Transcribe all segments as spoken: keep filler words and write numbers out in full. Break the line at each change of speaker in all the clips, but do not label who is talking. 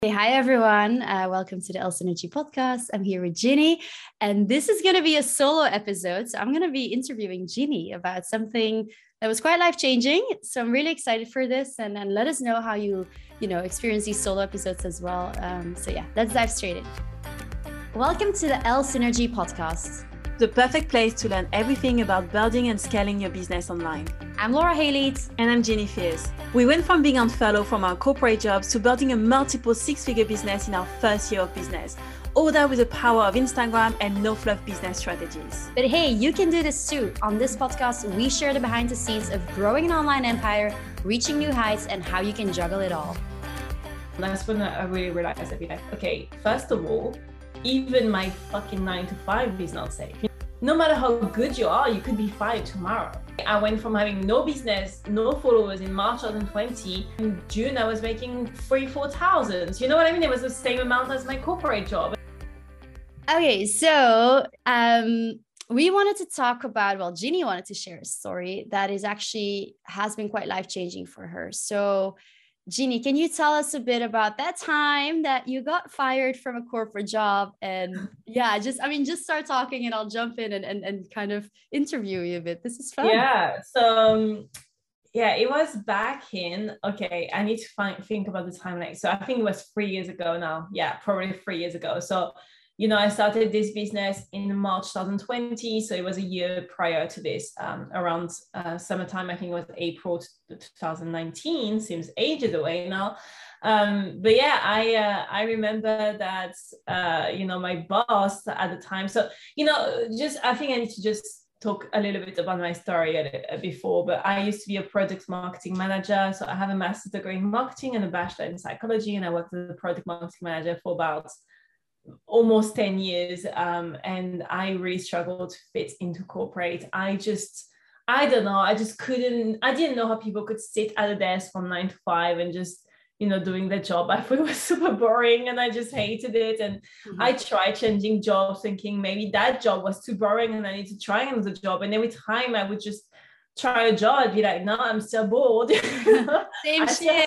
Hey, hi everyone. Uh, welcome to the Elle Synergy podcast. I'm here with Ginny, and this is going to be a solo episode. So I'm going to be interviewing Ginny about something that was quite life-changing. So I'm really excited for this, and, and let us know how you, you know, experience these solo episodes as well. Um, so yeah, let's dive straight in. Welcome to the Elle Synergy podcast,
the perfect place to learn everything about building and scaling your business online.
I'm Laura Haley.
And I'm Ginny Fears. We went from being on furlough from our corporate jobs to building a multiple six-figure business in our first year of business. All that with the power of Instagram and no-fluff business strategies.
But hey, you can do this too. On this podcast, we share the behind the scenes of growing an online empire, reaching new heights, and how you can juggle it all.
That's when I really realized I'd be like, okay, first of all, even my fucking nine to five is not safe. No matter how good you are, you could be fired tomorrow. I went from having no business, no followers in March twenty twenty. In June, I was making three, four thousand. You know what I mean? It was the same amount as my corporate job.
Okay, so um, we wanted to talk about, well, Ginny wanted to share a story that is actually has been quite life-changing for her. So Ginny, can you tell us a bit about that time that you got fired from a corporate job? And yeah, just, I mean, just start talking and I'll jump in and, and, and kind of interview you a bit. This is fun.
Yeah. So, um, yeah, it was back in, okay, I need to find, think about the timeline. So I think it was three years ago now. Yeah, probably three years ago. So, you know, I started this business in March twenty twenty. So it was a year prior to this, um, around uh, summertime. I think it was April twenty nineteen, seems ages away now. Um, but yeah, I uh, I remember that, uh, you know, my boss at the time. So, you know, just I think I need to just talk a little bit about my story uh, before, but I used to be a product marketing manager. So I have a master's degree in marketing and a bachelor in psychology. And I worked as a product marketing manager for about almost ten years. Um, and I really struggled to fit into corporate. I just, I don't know, I just couldn't, I didn't know how people could sit at a desk from nine to five and just, you know, doing their job. I thought it was super boring and I just hated it. And mm-hmm. I tried changing jobs thinking maybe that job was too boring and I need to try another job. And every time I would just try a job, I'd be like, no, I'm still bored.
Same shit.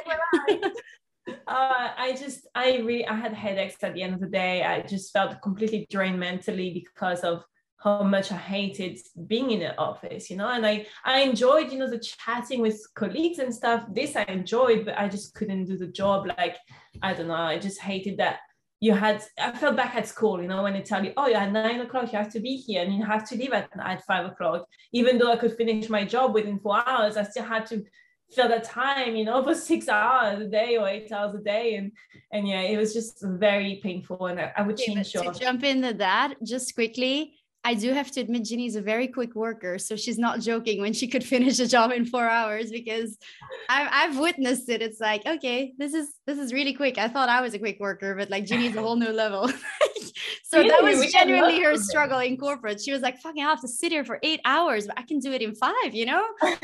Uh, I just, I really, I had headaches at the end of the day. I just felt completely drained mentally because of how much I hated being in the office, you know, and I, I enjoyed, you know, the chatting with colleagues and stuff. This I enjoyed, but I just couldn't do the job. Like, I don't know, I just hated that you had, I felt back at school, you know, when they tell you, oh, yeah, at nine o'clock, you have to be here and you have to leave at, at five o'clock. Even though I could finish my job within four hours, I still had to fill that time, you know, for six hours a day or eight hours a day. And, and yeah, it was just very painful. And I, I would change jobs.
To jump into that just quickly, I do have to admit, Ginny's a very quick worker. So she's not joking when she could finish a job in four hours because I've, I've witnessed it. It's like, okay, this is, this is really quick. I thought I was a quick worker, but like Ginny's a whole new level. So really? That was genuinely her struggle in corporate. She was like, fucking, I have to sit here for eight hours, but I can do it in five, you know?
But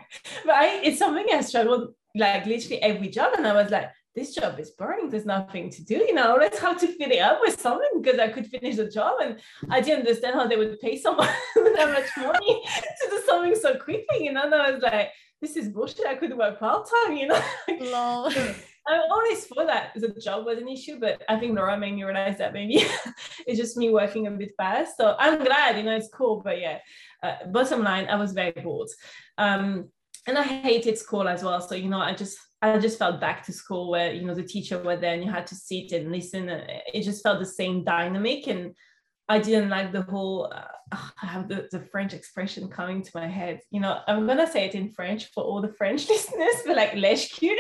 I, it's something I struggled like literally every job. And I was like, this job is boring. There's nothing to do, you know, let's have to fill it up with something because I could finish the job. And I didn't understand how they would pay someone that much money to do something so quickly, you know. And I was like, this is bullshit. I could work part-time, you know.
Lol.
I always thought that the job was an issue, but I think Laura made me realize that maybe it's just me working a bit fast. So I'm glad, you know, it's cool. But yeah, uh, bottom line, I was very bored. Um, and I hated school as well. So, you know, I just, I just felt back to school where, you know, the teacher were there and you had to sit and listen. It just felt the same dynamic. And I didn't like the whole, uh, I have the, the French expression coming to my head. You know, I'm going to say it in French for all the French listeners, but like lèche-cul,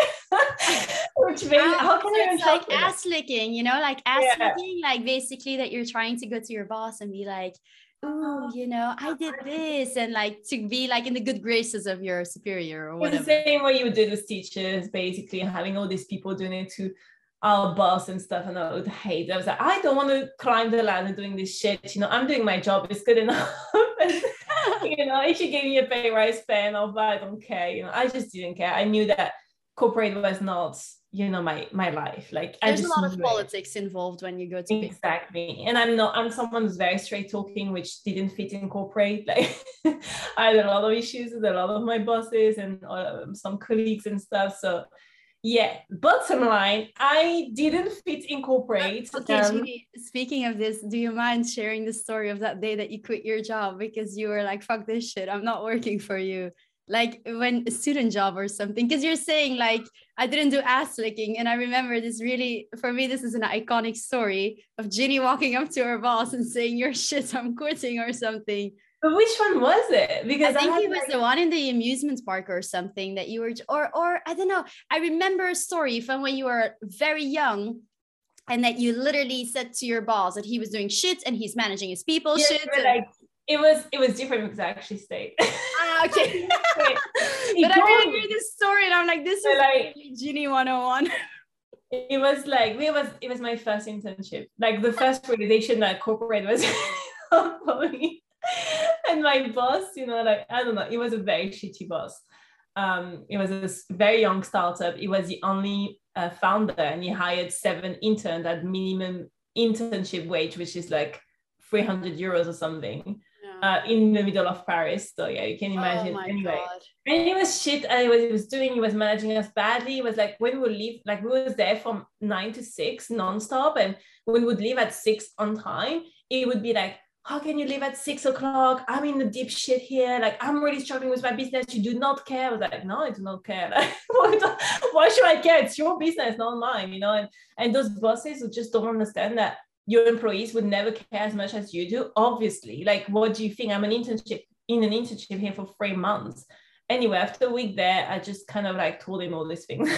which means,
ah,
how can I
it's like ass licking, you know, like ass
yeah.
licking, like basically that you're trying to go to your boss and be like, oh, you know, I did this, and like to be like in the good graces of your superior or whatever.
It's the same way you would do with teachers, basically having all these people doing it to our boss and stuff, and I would hate. I was like, I don't want to climb the ladder doing this shit. You know, I'm doing my job. It's good enough. And, you know, if you give me a pay rise, fair enough, but I don't care. You know, I just didn't care. I knew that corporate was not, you know, my my life. Like
there's
I just
a lot of
it.
politics involved when you go to
exactly. And I'm not. I'm someone who's very straight talking, which didn't fit in corporate. Like I had a lot of issues with a lot of my bosses and uh, some colleagues and stuff. So yeah, bottom line, I didn't fit in corporate.
Okay,
um,
Jeannie, speaking of this, do you mind sharing the story of that day that you quit your job because you were like, fuck this shit, I'm not working for you? Like when a student job or something, because you're saying like, I didn't do ass licking. And I remember this really, for me, this is an iconic story of Ginny walking up to her boss and saying, you're shit, I'm quitting or something.
But which one was it? Because
I think
I had,
it was
like,
the one in the amusement park or something that you were, or, or I don't know. I remember a story from when you were very young and that you literally said to your boss that he was doing shit and he's managing his people
yeah,
shit. And...
like, it was it was different because I actually stayed.
Ah, okay. But I really hear this story and I'm like, this is
like
Ginny one oh one.
It was like it was it was my first internship. Like the first realization that corporate was for me. And my boss, you know, like I don't know, it was a very shitty boss. Um, it was a very young startup. It was the only uh, founder, and he hired seven interns at minimum internship wage, which is like three hundred euros or something. Uh, in the middle of Paris. So yeah, you can imagine.
Oh my
anyway.
God.
And it was shit. And what he was doing, he was managing us badly. It was like when we would leave, like we was there from nine to six nonstop. And when we would leave at six on time, it would be like, how can you leave at six o'clock? I'm in the deep shit here. Like, I'm really struggling with my business. You do not care. I was like, no, I do not care. Like, why should I care? It's your business, not mine, you know? And, and those bosses who just don't understand that your employees would never care as much as you do. Obviously, like, what do you think? I'm an internship in an internship here for three months. Anyway, after a week there, I just kind of like told him all these things.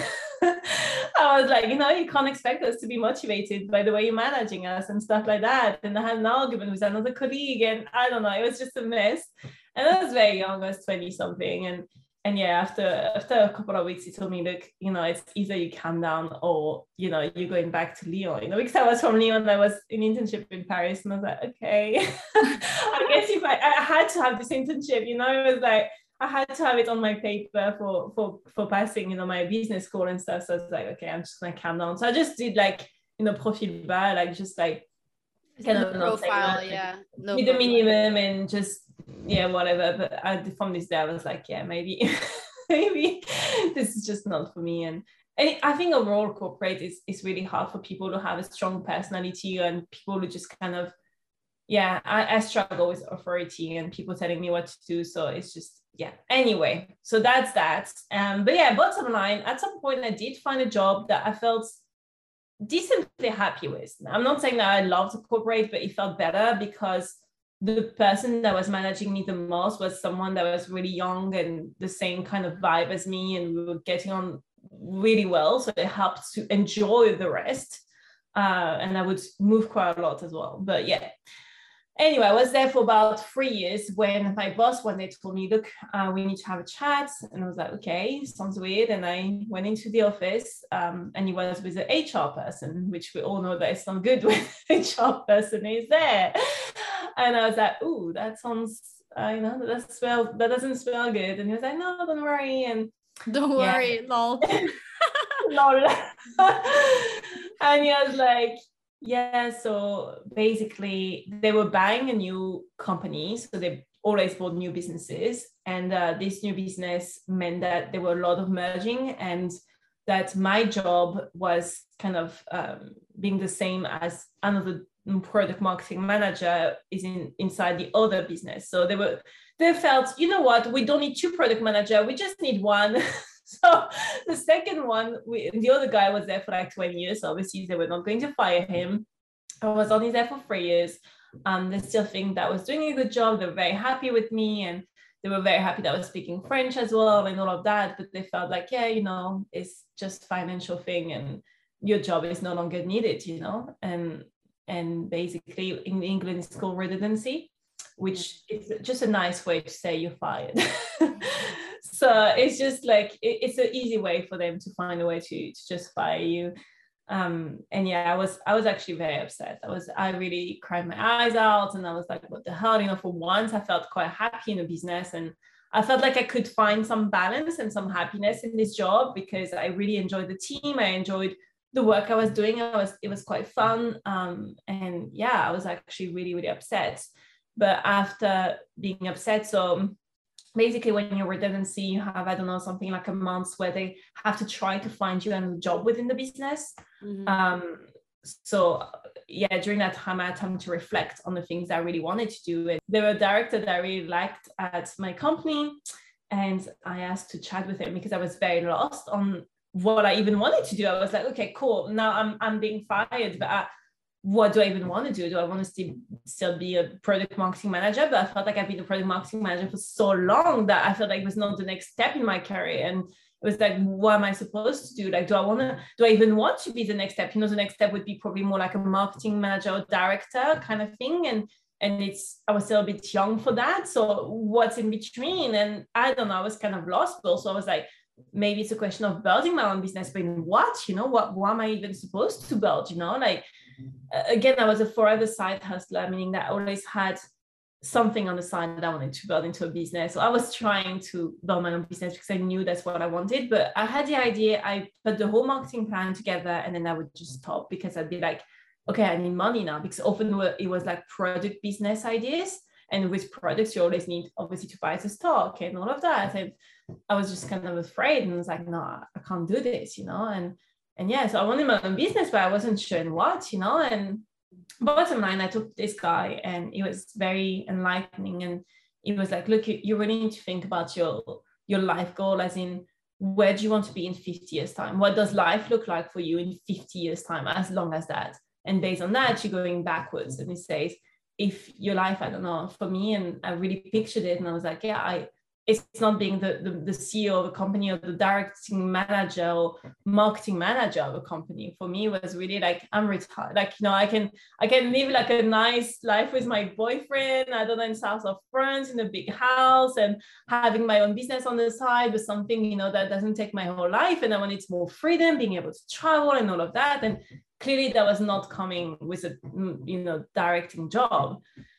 I was like, you know, you can't expect us to be motivated by the way you're managing us and stuff like that. And I had an argument with another colleague, and I don't know, it was just a mess. And I was very young, I was twenty something. And And yeah, after after a couple of weeks, he told me, look, you know, it's either you calm down or, you know, you're going back to Lyon. You know, because I was from Lyon, I was in internship in Paris. And I was like, okay, I guess if I, I had to have this internship, you know, it was like, I had to have it on my paper for, for, for passing, you know, my business school and stuff. So I was like, okay, I'm just going to calm down. So I just did like, you know, profil bas, like just like,
kind of profile, yeah.
No with the minimum and just, yeah, whatever. But I, from this day, I was like, yeah, maybe, maybe this is just not for me. And, and I think overall corporate is, is really hard for people to have a strong personality and people who just kind of, yeah, I, I struggle with authority and people telling me what to do. So it's just, yeah. Anyway, so that's that. Um, but yeah, bottom line, at some point I did find a job that I felt decently happy with. I'm not saying that I loved corporate, but it felt better because the person that was managing me the most was someone that was really young and the same kind of vibe as me, and we were getting on really well. So it helped to enjoy the rest. Uh, and I would move quite a lot as well. But yeah. Anyway, I was there for about three years when my boss one day told me, look, uh, we need to have a chat. And I was like, okay, sounds weird. And I went into the office um, and he was with the H R person, which we all know that it's not good when the H R person is there. And I was like, ooh, that sounds, uh, you know, that doesn't smell, that doesn't smell good. And he was like, no, don't worry. And
don't yeah. worry, lol.
lol. And he was like, yeah, so basically they were buying a new company. So they always bought new businesses. And uh, this new business meant that there were a lot of merging and that my job was kind of um, being the same as another product marketing manager is in inside the other business. So they were, they felt, you know what, we don't need two product manager, we just need one. So the second one, we, the other guy was there for like twenty years. So obviously they were not going to fire him. I was only there for three years. Um, they still think that I was doing a good job. They were very happy with me and they were very happy that I was speaking French as well and all of that. But they felt like, yeah, you know, it's just financial thing and your job is no longer needed, you know. And and basically in England it's called redundancy, which is just a nice way to say you're fired. So it's just like, it, it's an easy way for them to find a way to, to just fire you. Um, and yeah, I was, I was actually very upset. I was, I really cried my eyes out and I was like, what the hell, you know, for once I felt quite happy in the business and I felt like I could find some balance and some happiness in this job because I really enjoyed the team. I enjoyed the work I was doing. I was, it was quite fun. Um, and yeah, I was actually really, really upset. But after being upset, so basically when you're redundancy, you have, I don't know, something like a month where they have to try to find you a job within the business. Mm-hmm. Um, so yeah, during that time, I had time to reflect on the things I really wanted to do. And there were a director that I really liked at my company. And I asked to chat with him because I was very lost on what I even wanted to do. I was like, okay, cool. Now I'm I'm being fired, but I, what do I even want to do? Do I want to still, still be a product marketing manager? But I felt like I've been a product marketing manager for so long that I felt like it was not the next step in my career. And it was like, what am I supposed to do? Like, do I want to, do I even want to be the next step? You know, the next step would be probably more like a marketing manager or director kind of thing. And and it's, I was still a bit young for that. So what's in between? And I don't know, I was kind of lost. But also I was like, maybe it's a question of building my own business, but in what, you know, what, what am I even supposed to build? You know, like, again, I was a forever side hustler, meaning that I always had something on the side that I wanted to build into a business. So I was trying to build my own business because I knew that's what I wanted. But I had the idea, I put the whole marketing plan together, and then I would just stop because I'd be like, okay, I need money now, because often it was like product business ideas. And with products, you always need obviously to buy the stock and all of that. And I was just kind of afraid, and I was like, no, I can't do this, you know? And and yeah, so I wanted my own business, but I wasn't sure in what, you know? And bottom line, I took this guy, and it was very enlightening. And it was like, look, you, you really need to think about your, your life goal, as in, where do you want to be in fifty years time? What does life look like for you in fifty years time, as long as that? And based on that, you're going backwards. And he says, if your life, I don't know, for me, and I really pictured it, and I was like, yeah, I, it's not being the, the, the C E O of a company or the directing manager or marketing manager of a company. For me, it was really like, I'm retired. Like, you know, I can, I can live like a nice life with my boyfriend, I don't know, in south of France, in a big house, and having my own business on the side with something, you know, that doesn't take my whole life. And I wanted more freedom, being able to travel and all of that. And clearly that was not coming with a, you know, directing job.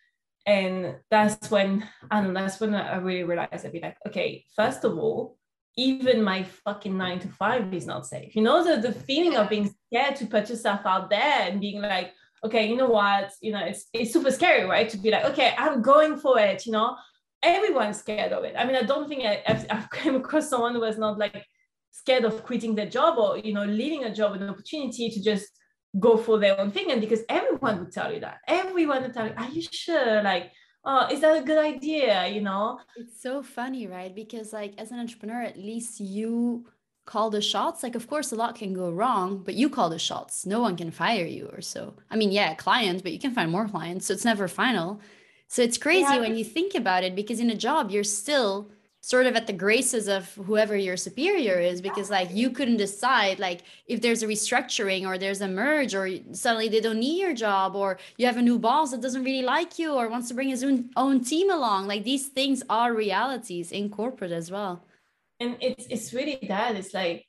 And that's when, I don't know, that's when I really realized I'd be like, okay, first of all, even my fucking nine to five is not safe. You know, the, the feeling of being scared to put yourself out there and being like, okay, you know what, you know, it's it's super scary, right? To be like, okay, I'm going for it, you know, everyone's scared of it. I mean, I don't think I, I've, I've come across someone who was not like scared of quitting their job or, you know, leaving a job with an opportunity to just go for their own thing. And because everyone would tell you that, everyone would tell you, are you sure? Like, oh, is that a good idea? You know,
it's so funny, right? Because like, as an entrepreneur, at least you call the shots. Like, of course, a lot can go wrong, but you call the shots. No one can fire you or so. I mean, yeah, clients, but you can find more clients. So it's never final. So it's crazy yeah. when you think about it, because in a job, you're still sort of at the graces of whoever your superior is, because like you couldn't decide like if there's a restructuring or there's a merge or suddenly they don't need your job, or you have a new boss that doesn't really like you or wants to bring his own, own team along. Like these things are realities in corporate as well.
And it's it's really that. It's like,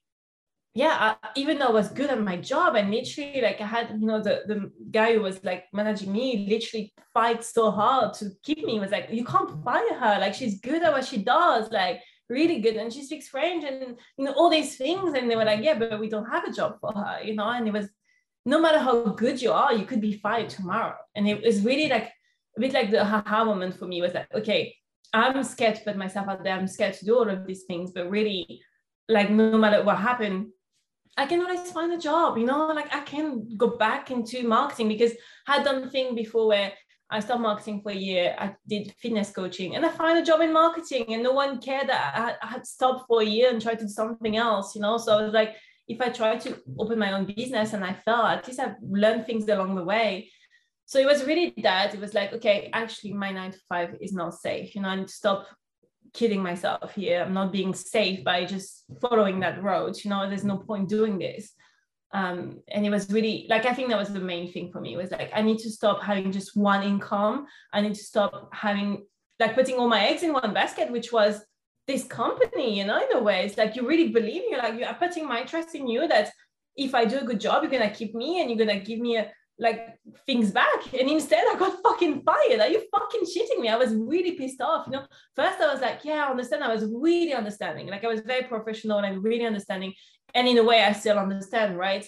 yeah, I, even though I was good at my job, and literally like I had, you know, the, the guy who was like managing me literally fight so hard to keep me. He was like, you can't fire her. Like, she's good at what she does, like really good. And she speaks French and, you know, all these things. And they were like, yeah, but we don't have a job for her, you know? And it was, no matter how good you are, you could be fired tomorrow. And it was really like a bit like the aha moment for me was like, okay, I'm scared to put myself out there. I'm scared to do all of these things, but really like no matter what happened, I can always find a job, you know, like I can go back into marketing, because I had done a thing before where I started marketing for a year. I did fitness coaching and I found a job in marketing, and no one cared that I had stopped for a year and tried to do something else, you know? So I was like, if I try to open my own business and I fail, at least I've learned things along the way. So it was really that. It was like, okay, actually my nine to five is not safe. You know, I need to stop kidding myself here. I'm not being safe by just following that road. You know, there's no point doing this. Um, and it was really like, I think that was the main thing for me. It was like, I need to stop having just one income. I need to stop having like putting all my eggs in one basket, which was this company, you know, in a way. It's like, you really believe me, like you are putting my trust in you that if I do a good job, you're going to keep me and you're going to give me a, like things back. And instead I got fucking fired. Are you fucking shitting me? I was really pissed off. You know, first I was like, yeah, I understand. I was really understanding. Like I was very professional and really understanding. And in a way I still understand, right?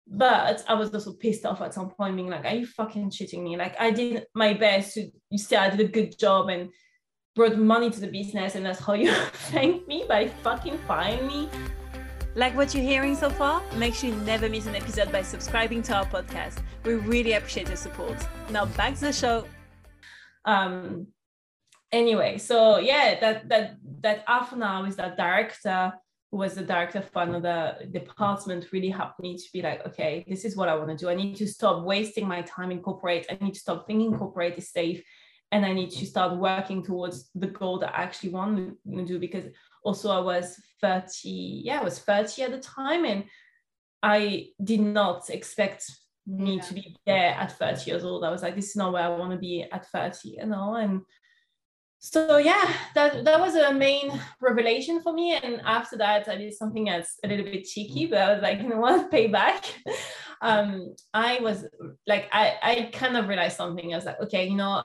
But I was also pissed off at some point, being like, are you fucking shitting me? Like I did my best to, you say I did a good job and brought money to the business, and that's how you thank me, by fucking firing me.
Like what you're hearing so far? Make sure you never miss an episode by subscribing to our podcast. We really appreciate your support. Now back to the show.
Um. Anyway, so yeah, that that that half an hour with that director, who was the director of another department, really helped me to be like, okay, this is what I want to do. I need to stop wasting my time in corporate. I need to stop thinking corporate is safe. And I need to start working towards the goal that I actually want to do. Because also I was thirty, yeah, I was thirty at the time. And I did not expect me yeah. to be there at thirty years old. I was like, this is not where I want to be at thirty, you know? And so yeah, that, that was a main revelation for me. And after that, I did something that's a little bit cheeky, but I was like, you know what, payback. um, I was like, I, I kind of realized something. I was like, okay, you know,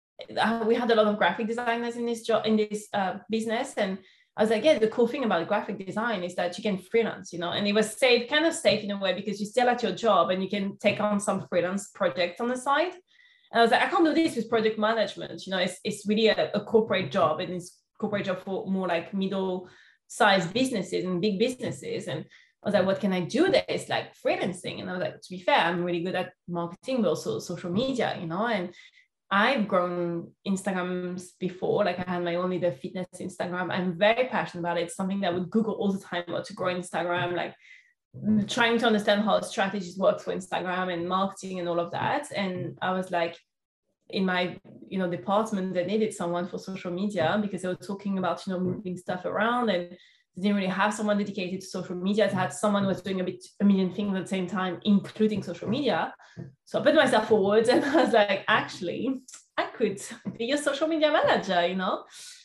we had a lot of graphic designers in this job, in this uh, business. And I was like, yeah, the cool thing about graphic design is that you can freelance, you know, and it was safe, kind of safe in a way, because you're still at your job and you can take on some freelance projects on the side. And I was like, I can't do this with project management. You know, it's, it's really a, a corporate job, and it's corporate job for more like middle-sized businesses and big businesses. And I was like, what can I do that is like freelancing? And I was like, to be fair, I'm really good at marketing, but also social media, you know, and I've grown Instagrams before. Like I had my own little fitness Instagram. I'm very passionate about it. It's something that I would Google all the time about to grow Instagram, like trying to understand how strategies work for Instagram and marketing and all of that. And I was like, in my, you know, department, they needed someone for social media because they were talking about, you know, moving stuff around, and they didn't really have someone dedicated to social media. They had someone who was doing a bit, a million things at the same time, including social media. So I put myself forward, and I was like, actually, I could be a social media manager, you know?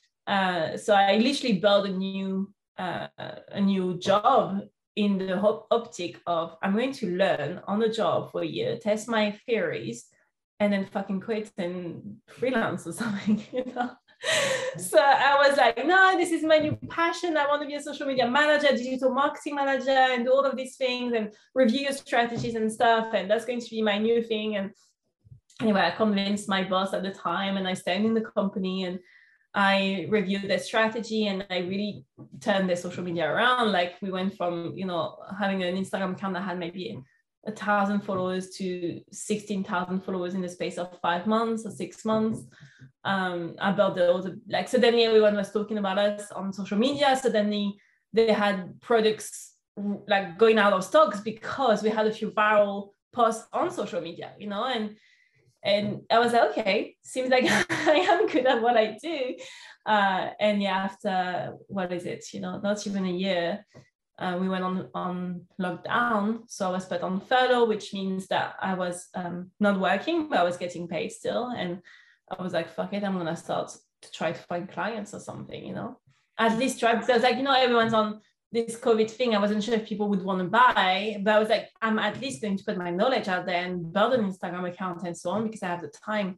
Uh, so I literally built a new, uh, a new job in the optic of, I'm going to learn on the job for a year, test my theories, and then fucking quit and freelance or something, you know? So I was like, no, this is my new passion. I want to be a social media manager, digital marketing manager, and do all of these things and review your strategies and stuff. And that's going to be my new thing. And anyway, I convinced my boss at the time, and I stayed in the company, and I reviewed their strategy, and I really turned their social media around. Like we went from, you know, having an Instagram account that had maybe a thousand followers to sixteen thousand followers in the space of five months or six months. Um, I built the, all the, like, so then everyone was talking about us on social media. So then they, they had products like going out of stocks because we had a few viral posts on social media, you know, and And I was like, okay, seems like I am good at what I do. Uh, and yeah, after, what is it, you know, not even a year, uh, we went on, on lockdown. So I was put on furlough, which means that I was um, not working, but I was getting paid still. And I was like, fuck it, I'm going to start to try to find clients or something, you know, at least try, because I was like, you know, everyone's on this COVID thing. I wasn't sure if people would want to buy, but I was like, I'm at least going to put my knowledge out there and build an Instagram account and so on, because I have the time.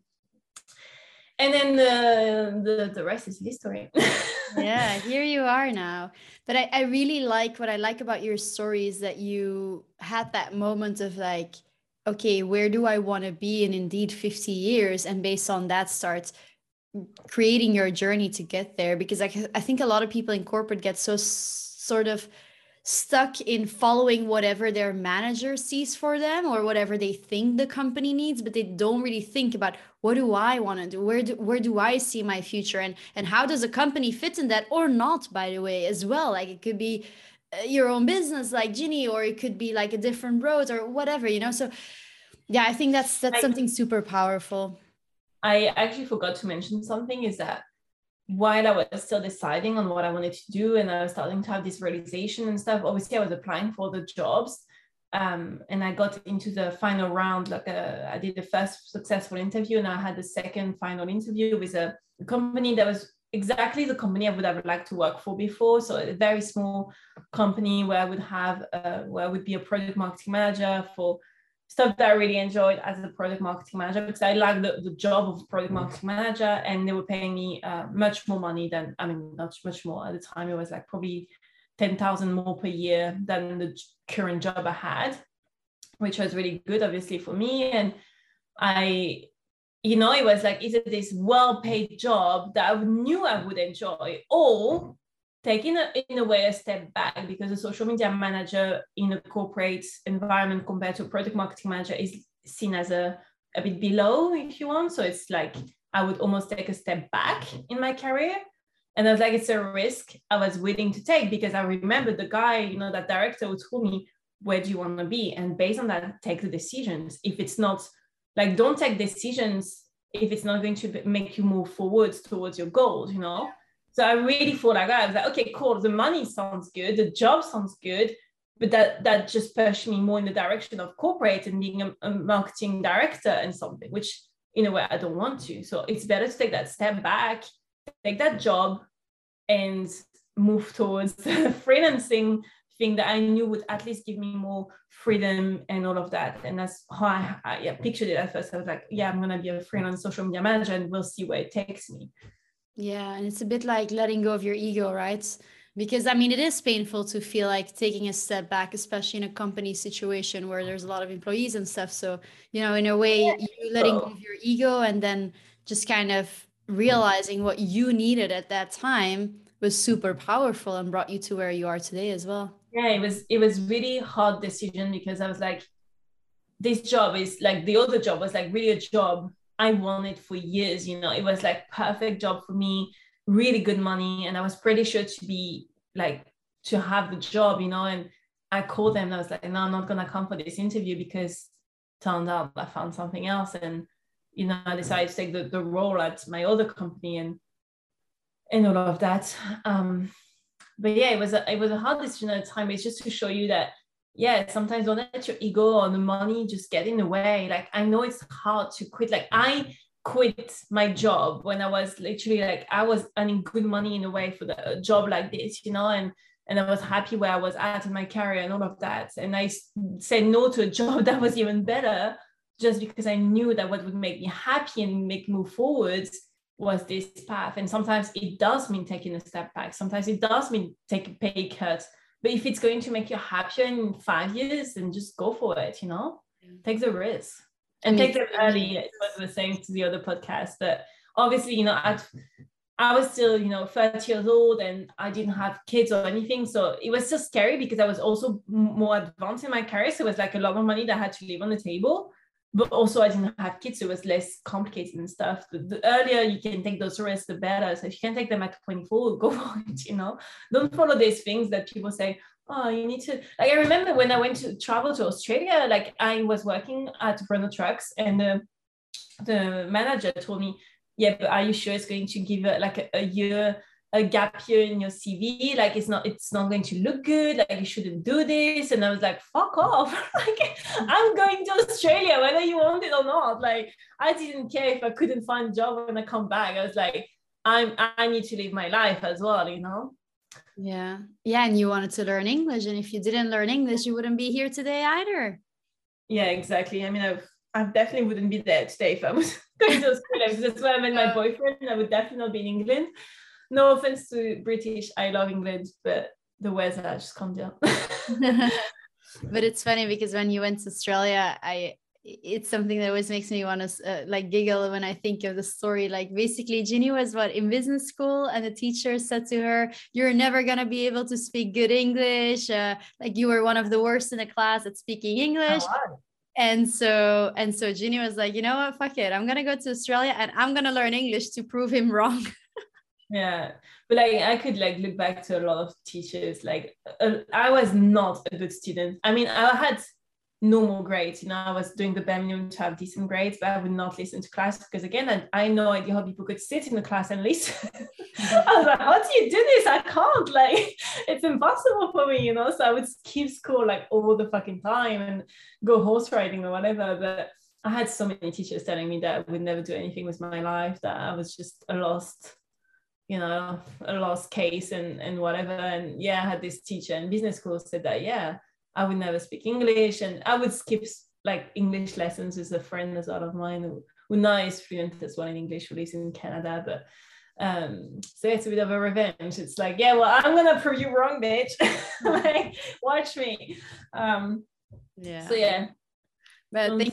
And then the the, the rest is history.
Yeah, here you are now. But I, I really like, what I like about your story is that you had that moment of like, okay, where do I want to be in indeed fifty years? And based on that, start creating your journey to get there. Because I, I think a lot of people in corporate get so sort of stuck in following whatever their manager sees for them or whatever they think the company needs, but they don't really think about, what do I want to do? Where do where do I see my future? And and how does a company fit in that, or not, by the way, as well? Like it could be your own business like Ginny, or it could be like a different road or whatever, you know? So yeah, I think that's that's I, something super powerful.
I actually forgot to mention something, is that while I was still deciding on what I wanted to do, and I was starting to have this realization and stuff, obviously I was applying for the jobs, um, and I got into the final round. Like a, I did the first successful interview, and I had the second final interview with a company that was exactly the company I would have liked to work for before. So a very small company where I would have, uh, where I would be a product marketing manager for stuff that I really enjoyed as a product marketing manager, because I liked the, the job of product marketing manager, and they were paying me uh, much more money than, I mean, not much more at the time. It was like probably ten thousand more per year than the current job I had, which was really good, obviously, for me. And I you know, it was like, is it this well-paid job that I knew I would enjoy, or taking a, in a way a step back, because a social media manager in a corporate environment compared to a product marketing manager is seen as a, a bit below, if you want. So it's like, I would almost take a step back in my career. And I was like, it's a risk I was willing to take, because I remember the guy, you know, that director who told me, where do you want to be? And based on that, take the decisions. If it's not, like, don't take decisions if it's not going to make you move forwards towards your goals, you know? So I really thought like that. I was like, okay, cool. The money sounds good. The job sounds good. But that, that just pushed me more in the direction of corporate and being a, a marketing director and something, which in a way I don't want to. So it's better to take that step back, take that job, and move towards the freelancing thing that I knew would at least give me more freedom and all of that. And that's how I, I yeah, pictured it at first. I was like, yeah, I'm going to be a freelance social media manager and we'll see where it takes me.
Yeah. And it's a bit like letting go of your ego, right? Because I mean, it is painful to feel like taking a step back, especially in a company situation where there's a lot of employees and stuff. So, you know, in a way, yeah, you letting go of your ego and then just kind of realizing what you needed at that time was super powerful and brought you to where you are today as well.
Yeah, it was it was really hard decision, because I was like, this job is like, the other job was like really a job I wanted for years, you know. It was like perfect job for me, really good money, and I was pretty sure to be like, to have the job, you know. And I called them and I was like, no, I'm not gonna come for this interview, because turned out I found something else. And, you know, I decided to take the, the role at my other company and and all of that. Um, but yeah, it was a, it was a hard decision at the time. It's just to show you that, yeah, sometimes don't let your ego or the money just get in the way. Like, I know it's hard to quit. Like, I quit my job when I was literally like, I was earning good money in a way for the a job like this, you know, and and I was happy where I was at in my career and all of that. And I said no to a job that was even better, just because I knew that what would make me happy and make me move forwards was this path. And sometimes it does mean taking a step back. Sometimes it does mean take a pay cut. But if it's going to make you happier in five years, then just go for it, you know? Yeah. Take the risk. And I mean, take them early, like what we were saying to the other podcast. But obviously, you know, at, I was still, you know, thirty years old and I didn't have kids or anything. So it was still scary, because I was also more advanced in my career. So it was like a lot of money that had to leave on the table. But also I didn't have kids, so it was less complicated and stuff. The, the earlier you can take those risks, the better. So if you can take them at twenty-four, go for it, you know. Don't follow these things that people say, oh, you need to, like, I remember when I went to travel to Australia, like I was working at Renault Trucks, and the, the manager told me, yeah, but are you sure it's going to give a, like a, a year, a gap year in your C V? Like, it's not, it's not going to look good. Like, you shouldn't do this. And I was like, fuck off. Like, I'm going to Australia, whether you want it or not. Like, I didn't care if I couldn't find a job when I come back. I was like, I'm, I need to live my life as well, you know?
Yeah. Yeah. And you wanted to learn English. And if you didn't learn English, you wouldn't be here today either.
Yeah, exactly. I mean, I've, I definitely wouldn't be there today if I was going to Australia. That's where I met my boyfriend. I would definitely not be in England. No offense to British, I love England, but the weather I just can't deal.
But it's funny, because when you went to Australia, I it's something that always makes me want to uh, like giggle when I think of the story. Like, basically, Ginny was what, in business school, and the teacher said to her, "You're never gonna be able to speak good English. Uh, like, you were one of the worst in the class at speaking English." Oh, wow. And so and so Ginny was like, you know what, fuck it, I'm gonna go to Australia and I'm gonna learn English to prove him wrong.
Yeah, but like I could like look back to a lot of teachers. Like uh, I was not a good student. I mean, I had normal grades, you know, I was doing the bare minimum to have decent grades, but I would not listen to class, because again, I, I had no idea how people could sit in the class and listen. I was like, how do you do this? I can't, like, it's impossible for me, you know. So I would skip school like all the fucking time and go horse riding or whatever. But I had so many teachers telling me that I would never do anything with my life, that I was just a lost, you know, a lost case and and whatever. And yeah, I had this teacher in business school said that, yeah, I would never speak English, and I would skip like English lessons with a friend as well of mine who, who now is fluent as well in English, who lives in Canada. But um, so it's a bit of a revenge. It's like, yeah, well, I'm gonna prove you wrong, bitch. Like, watch me. Um,
yeah.
So yeah.
But
um,
thank you.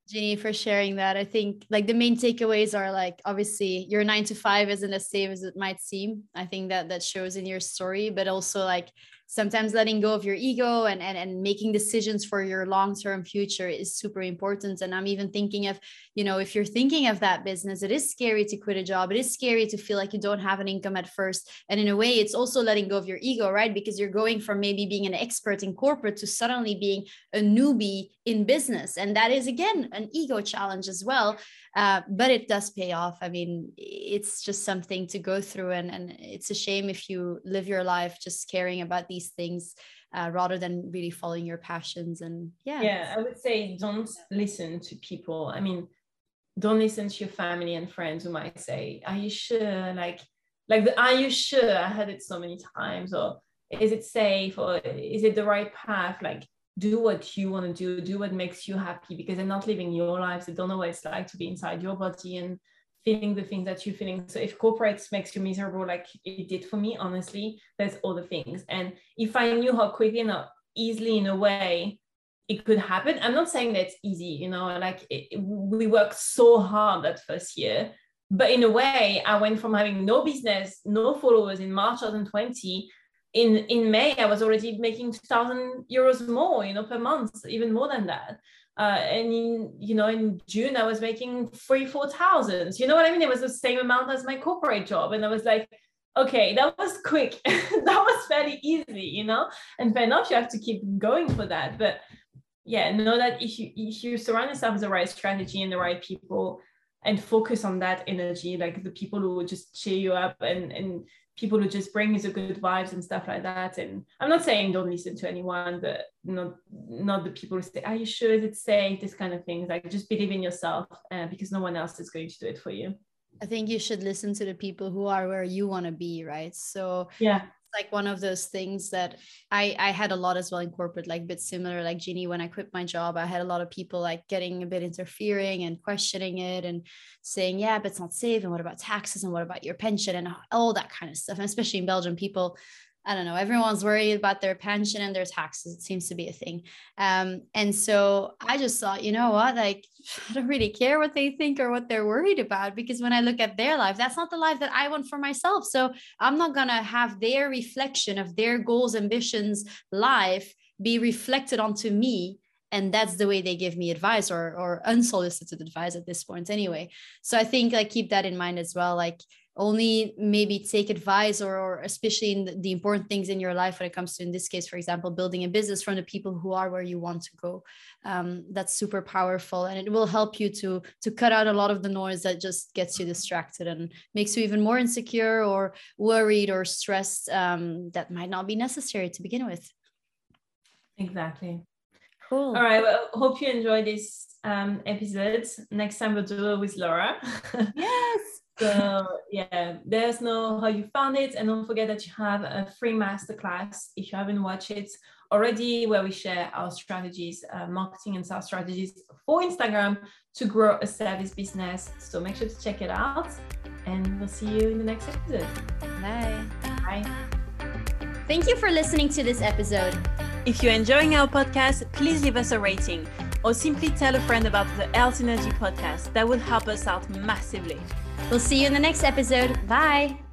Jeannie, for sharing that. I think like the main takeaways are like, obviously your nine to five isn't as safe as it might seem. I think that that shows in your story, but also like sometimes letting go of your ego and, and, and making decisions for your long-term future is super important. And I'm even thinking of, you know, if you're thinking of that business, it is scary to quit a job. It is scary to feel like you don't have an income at first. And in a way, it's also letting go of your ego, right? Because you're going from maybe being an expert in corporate to suddenly being a newbie in business. And that is, again, an ego challenge as well. Uh, but it does pay off. I mean, it's just something to go through. And, and it's a shame if you live your life just caring about these things uh, rather than really following your passions. And yeah.
Yeah, I would say don't listen to people. I mean, don't listen to your family and friends who might say, are you sure? Like, like the, are you sure? I heard it so many times. Or is it safe? Or is it the right path? Like, do what you want to do, do what makes you happy, because they're not living your lives. They don't know what it's like to be inside your body and feeling the things that you're feeling. So if corporates makes you miserable, like it did for me, honestly, there's other things. And if I knew how quickly and how easily in a way it could happen, I'm not saying that it's easy, you know, like it, we worked so hard that first year, but in a way I went from having no business, no followers in March twenty twenty. In, in May, I was already making two thousand euros more, you know, per month, even more than that. Uh, and in, you know, in June, I was making three, four thousand, you know what I mean? It was the same amount as my corporate job. And I was like, okay, that was quick. That was fairly easy, you know, and fair enough, you have to keep going for that. But yeah, know that if you, if you surround yourself with the right strategy and the right people and focus on that energy, like the people who will just cheer you up and, and people who just bring you the good vibes and stuff like that. And I'm not saying don't listen to anyone, but not not the people who say, are you sure, is it safe? This kind of things. Like just believe in yourself uh, because no one else is going to do it for you.
I think you should listen to the people who are where you want to be, right? So
yeah,
it's like one of those things that I, I had a lot as well in corporate, like a bit similar, like Jeannie, when I quit my job, I had a lot of people like getting a bit interfering and questioning it and saying, yeah, but it's not safe. And what about taxes? And what about your pension? And all that kind of stuff. And especially in Belgium, people, I don't know, everyone's worried about their pension and their taxes. It seems to be a thing. Um, and so I just thought, you know what, like, I don't really care what they think or what they're worried about, because when I look at their life, that's not the life that I want for myself. So I'm not going to have their reflection of their goals, ambitions, life be reflected onto me. And that's the way they give me advice, or, or unsolicited advice at this point anyway. So I think like keep that in mind as well. Like only maybe take advice or, or especially in the, the important things in your life when it comes to, in this case, for example, building a business, from the people who are where you want to go. Um, that's super powerful, and it will help you to, to cut out a lot of the noise that just gets you distracted and makes you even more insecure or worried or stressed. Um, that might not be necessary to begin with.
Exactly.
Cool.
All right. Well, hope you enjoyed this um, episode. Next time we'll do it with Laura.
Yes.
So yeah, let us know how you found it, and don't forget that you have a free masterclass if you haven't watched it already, where we share our strategies, uh, marketing and sales strategies for Instagram to grow a service business. So make sure to check it out, and we'll see you in the next episode.
Bye.
Bye.
Thank you for listening to this episode.
If you're enjoying our podcast, please leave us a rating or simply tell a friend about the Health Energy podcast. That would help us out massively.
We'll see you in the next episode. Bye.